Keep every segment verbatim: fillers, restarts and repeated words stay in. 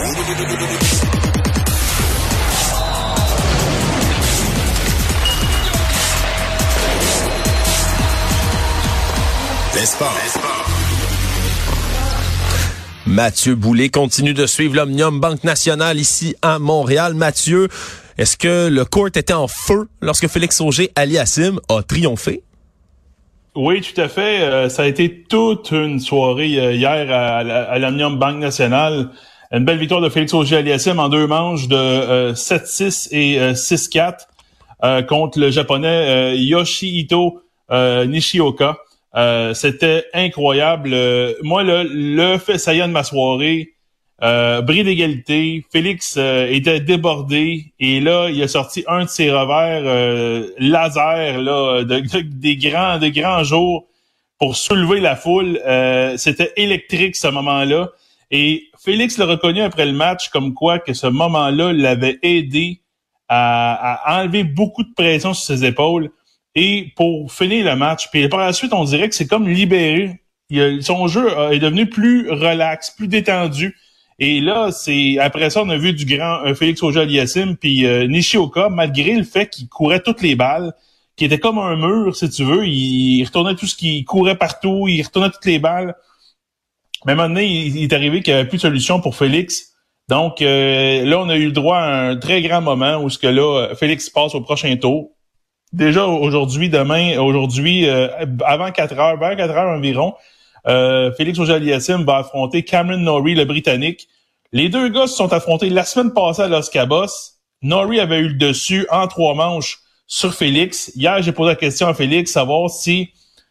Les sports. Mathieu Boulay continue de suivre l'Omnium Banque Nationale ici à Montréal. Mathieu, est-ce que le court était en feu lorsque Félix Auger-Aliassime a triomphé? Oui, tout à fait. Euh, ça a été toute une soirée euh, hier à, à, à l'Omnium Banque Nationale. Une belle victoire de Félix Auger-Aliassime en deux manches de euh, sept six et euh, six quatre euh, contre le Japonais euh, Yoshihito euh, Nishioka. Euh, c'était incroyable. Euh, moi, le, le fait saillant de ma soirée, euh, bris d'égalité, Félix euh, était débordé et là, il a sorti un de ses revers euh, laser là, de, de, des grands, de grands jours pour soulever la foule. Euh, c'était électrique ce moment-là. Et Félix l'a reconnu après le match comme quoi que ce moment-là l'avait aidé à, à enlever beaucoup de pression sur ses épaules. Et pour finir le match, puis par la suite, on dirait que c'est comme libéré. Il a, son jeu est devenu plus relax, plus détendu. Et là, c'est après ça, on a vu du grand euh, Félix Auger-Aliassime puis euh, Nishioka, malgré le fait qu'il courait toutes les balles, qui était comme un mur, si tu veux. Il, il retournait tout ce qui il courait partout, il retournait toutes les balles. Mais maintenant, il, il est arrivé qu'il n'y avait plus de solution pour Félix. Donc euh, là, on a eu le droit à un très grand moment où ce que là, Félix passe au prochain tour. Déjà aujourd'hui, demain, aujourd'hui, euh, avant quatre heures, vers quatre heures environ, euh, Félix Auger-Aliassime va affronter Cameron Norrie, le Britannique. Les deux gars se sont affrontés la semaine passée à Los Cabos. Norrie avait eu le dessus en trois manches sur Félix. Hier, j'ai posé la question à Félix, savoir si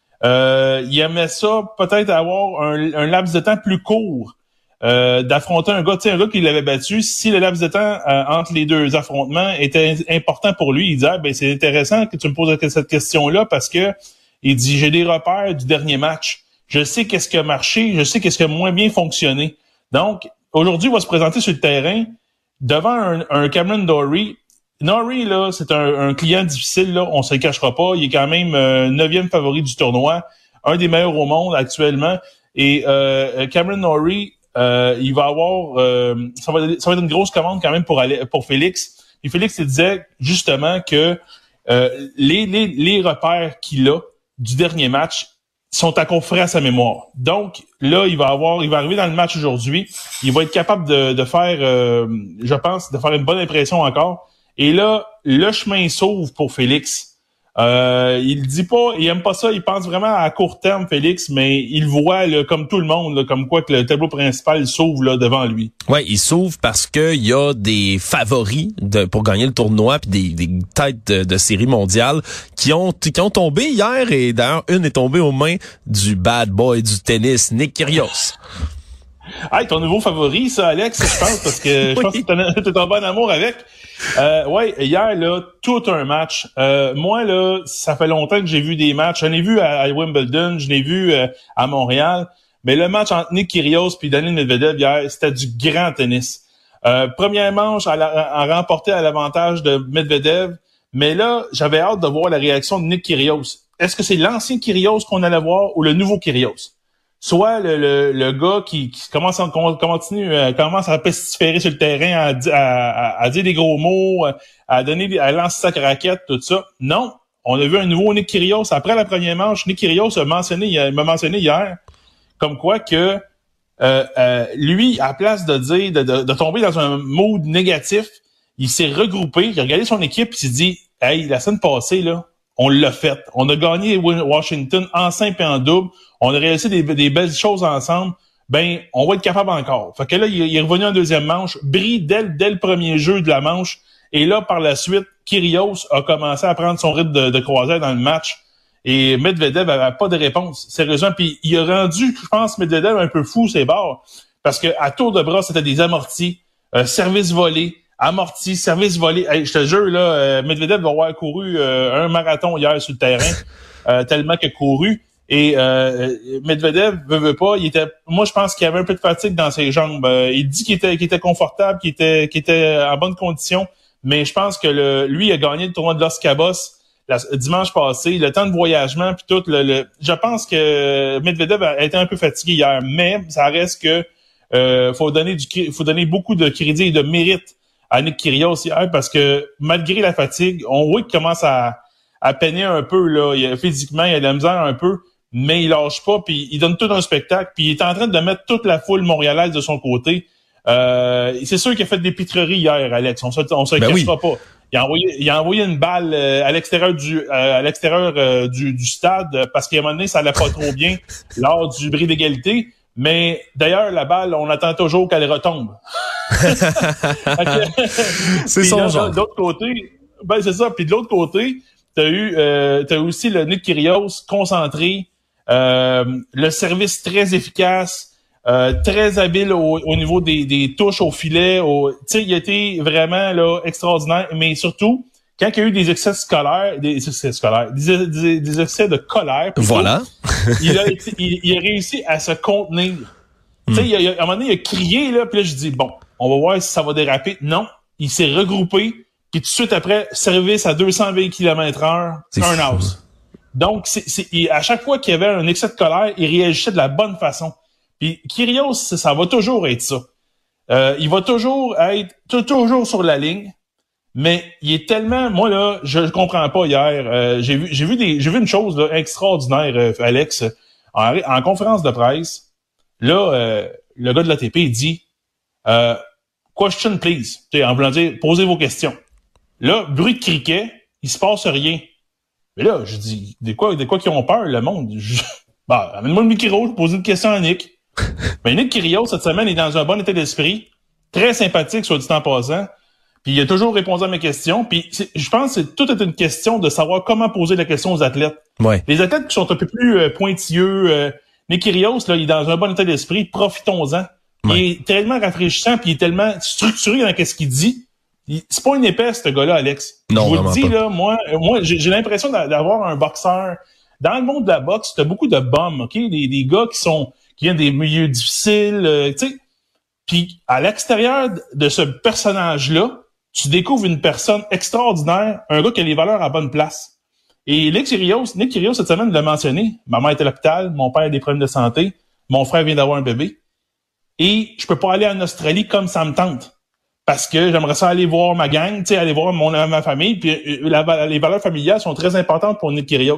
euh, il aimait ça, peut-être avoir un, un laps de temps plus court. Euh, d'affronter un gars, tu sais, un gars qui l'avait battu, si le laps de temps euh, entre les deux affrontements était important pour lui, il disait, ben c'est intéressant que tu me poses cette question-là parce que il dit, j'ai des repères du dernier match. Je sais qu'est-ce qui a marché, je sais qu'est-ce qui a moins bien fonctionné. Donc, aujourd'hui, il va se présenter sur le terrain devant un, un Cameron Norrie. Norrie, là, c'est un, un client difficile, là, on se le cachera pas. Il est quand même euh, neuvième favori du tournoi, un des meilleurs au monde actuellement. Et euh, Cameron Norrie, Euh, il va avoir, euh, ça va, ça va être une grosse commande quand même pour aller pour Félix. Et Félix il disait justement que euh, les, les les repères qu'il a du dernier match sont encore frais à sa mémoire. Donc là, il va avoir, il va arriver dans le match aujourd'hui. Il va être capable de, de faire, euh, je pense, de faire une bonne impression encore. Et là, le chemin s'ouvre pour Félix. Euh, il dit pas, il aime pas ça, il pense vraiment à court terme, Félix, mais il voit là, comme tout le monde, là, comme quoi que le tableau principal s'ouvre là, devant lui. Ouais, il s'ouvre parce que il y a des favoris de, pour gagner le tournoi puis des, des têtes de, de série mondiale qui ont qui ont tombé hier et d'ailleurs une est tombée aux mains du bad boy du tennis, Nick Kyrgios. Hey, ton nouveau favori, ça, Alex, je pense, parce que je oui. pense que t'es en bon amour avec. Euh, ouais, hier, là, tout un match. Euh, moi, là, ça fait longtemps que j'ai vu des matchs. J'en ai vu à, à Wimbledon, je l'ai vu euh, à Montréal. Mais le match entre Nick Kyrgios et Daniil Medvedev hier, c'était du grand tennis. Euh, première manche, elle a remporté à l'avantage de Medvedev. Mais là, j'avais hâte de voir la réaction de Nick Kyrgios. Est-ce que c'est l'ancien Kyrgios qu'on allait voir ou le nouveau Kyrgios? Soit le, le, le gars qui, qui commence à, continue, euh, commence à pestiférer sur le terrain, à, à, à dire des gros mots, à donner, à lancer sa raquette, tout ça. Non, on a vu un nouveau Nick Kyrgios. Après la première manche, Nick Kyrgios a mentionné, il m'a mentionné hier, comme quoi que euh, euh, lui, à place de dire, de, de, de tomber dans un mood négatif, il s'est regroupé, il a regardé son équipe, et s'est dit, hey, la semaine passée là, on l'a fait. On a gagné Washington en simple et en double. On a réalisé des, des belles choses ensemble. Ben, on va être capable encore. Fait que là, il, il est revenu en deuxième manche, brille dès, dès le premier jeu de la manche. Et là, par la suite, Kyrgios a commencé à prendre son rythme de, de croisière dans le match. Et Medvedev avait pas de réponse, sérieusement. Puis il a rendu, je pense, Medvedev un peu fou ses bords. Parce que à tour de bras, c'était des amortis, euh, service volé, amorti, service volé. Hey, je te jure, là, euh, Medvedev va avoir couru euh, un marathon hier sur le terrain, euh, tellement qu'il a couru. Et euh, Medvedev veut, veut pas, il était, moi je pense qu'il y avait un peu de fatigue dans ses jambes. Euh, il dit qu'il était, qu'il était confortable, qu'il était, qu'il était en bonne condition, mais je pense que le, lui a gagné le tournoi de Los Cabos la, dimanche passé, le temps de voyagement puis tout. Le, le, je pense que Medvedev a été un peu fatigué hier, mais ça reste que euh, faut donner du, faut donner beaucoup de crédit et de mérite à Nick Kyrgios hier parce que malgré la fatigue, on voit qu'il commence à, à peiner un peu là. Il a, physiquement, il a de la misère un peu, mais il lâche pas, puis il donne tout un spectacle, puis il est en train de mettre toute la foule montréalaise de son côté. Euh, c'est sûr qu'il a fait des pitreries hier, Alex. On se, on se ben cachera oui. pas. Il a envoyé, il a envoyé une balle euh, à l'extérieur du, euh, à l'extérieur euh, du, du stade euh, parce qu'à un moment donné, ça allait pas trop bien lors du bris d'égalité. Mais d'ailleurs, la balle, on attend toujours qu'elle retombe. C'est puis son là, genre. De l'autre côté, ben c'est ça. Puis de l'autre côté, t'as eu, euh, t'as aussi le Nick Kyrgios concentré, euh, le service très efficace. Euh, très habile au, au niveau des, des touches au filet. Au, tu sais, il a été vraiment là extraordinaire. Mais surtout, quand il y a eu des excès scolaires, des excès scolaires, des, des, des excès de colère, plutôt, voilà, il a été, il, il a réussi à se contenir. Mm. Tu sais, il a, à un moment donné, il a crié là, puis là je dis bon, on va voir si ça va déraper. Non, il s'est regroupé, puis tout de suite après, service à deux cent vingt kilomètres heure, un house. Donc, c'est, c'est, il, à chaque fois qu'il y avait un excès de colère, il réagissait de la bonne façon. Puis Kyrgios, ça va toujours être ça. Euh, il va toujours être t- toujours sur la ligne, mais il est tellement. Moi là, je comprends pas hier. Euh, j'ai vu, j'ai vu des, j'ai vu une chose là, extraordinaire, euh, Alex, en, en conférence de presse. Là, euh, le gars de l'A T P il dit euh, "Question please", tu sais, en voulant dire posez vos questions. Là, bruit de criquet, il se passe rien. Mais là, je dis de quoi, de quoi qu'ils ont peur le monde. Je, bah, amène-moi le micro, je pose une question à Nick. Mais Nick Kyrgios, cette semaine, est dans un bon état d'esprit, très sympathique, soit dit en passant, puis il a toujours répondu à mes questions, puis je pense que c'est, tout est une question de savoir comment poser la question aux athlètes. Ouais. Les athlètes qui sont un peu plus euh, pointilleux, euh, Nick Kyrgios, là, il est dans un bon état d'esprit, profitons-en. Ouais. Il est tellement rafraîchissant, puis il est tellement structuré dans ce qu'il dit. Il, c'est pas une épaisse, ce gars-là, Alex. Non, je vous le dis, pas. là, moi, moi j'ai, j'ai l'impression d'avoir un boxeur. Dans le monde de la boxe, t'as beaucoup de bums, OK? Des, des gars qui sont qui viennent des milieux difficiles, euh, tu sais. Puis à l'extérieur de ce personnage-là, tu découvres une personne extraordinaire, un gars qui a les valeurs à bonne place. Et Nick Kyrgios, Nick Kyrgios cette semaine l'a mentionné. Ma mère est à l'hôpital, mon père a des problèmes de santé, mon frère vient d'avoir un bébé. Et je peux pas aller en Australie comme ça me tente. Parce que j'aimerais ça aller voir ma gang, tu sais, aller voir mon, ma famille. Puis la, les valeurs familiales sont très importantes pour Nick Kyrgios.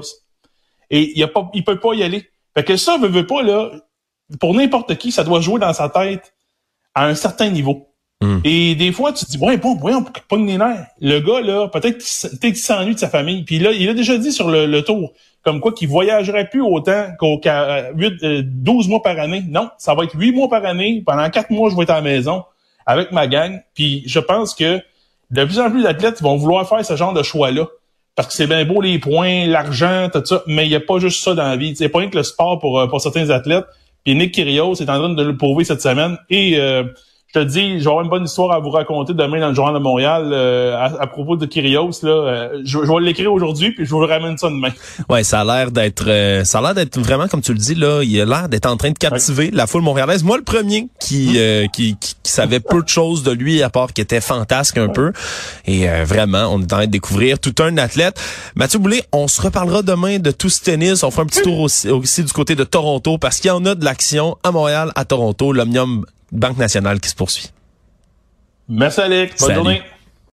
Et il y a pas, il peut pas y aller. Fait que ça, veut, veut pas, là, pour n'importe qui, ça doit jouer dans sa tête à un certain niveau. Mm. Et des fois, tu te dis, ouais, bon, voyons, pas les nerfs. Le gars, là, peut-être qu'il, qu'il s'ennuie de sa famille. Puis là, il a déjà dit sur le, le tour, comme quoi qu'il voyagerait plus autant qu'au, qu'à huit, douze mois par année. Non, ça va être huit mois par année. Pendant quatre mois, je vais être à la maison avec ma gang. Puis je pense que de plus en plus d'athlètes vont vouloir faire ce genre de choix-là. Parce que c'est bien beau les points, l'argent, tout ça, mais il n'y a pas juste ça dans la vie. C'est pas rien que le sport pour, pour certains athlètes. Puis Nick Kyrgios est en train de le prouver cette semaine. Et euh, je te dis, j'ai une bonne histoire à vous raconter demain dans le Journal de Montréal euh, à, à propos de Kyrgios. Là, euh, je, je vais l'écrire aujourd'hui, puis je vous ramène ça demain. Ouais, ça a l'air d'être, euh, ça a l'air d'être vraiment, comme tu le dis là, il a l'air d'être en train de captiver ouais. la foule montréalaise. Moi, le premier qui, mmh. euh, qui, qui, qui savait peu de choses de lui, à part qu'il était fantasque un ouais. peu. Et euh, vraiment, on est en train de découvrir tout un athlète. Mathieu Boulay, on se reparlera demain de tout ce tennis. On fera un petit tour aussi, aussi du côté de Toronto, parce qu'il y en a de l'action à Montréal, à Toronto, l'Omnium Banque Nationale qui se poursuit. Merci Alex, bonne Salut. journée.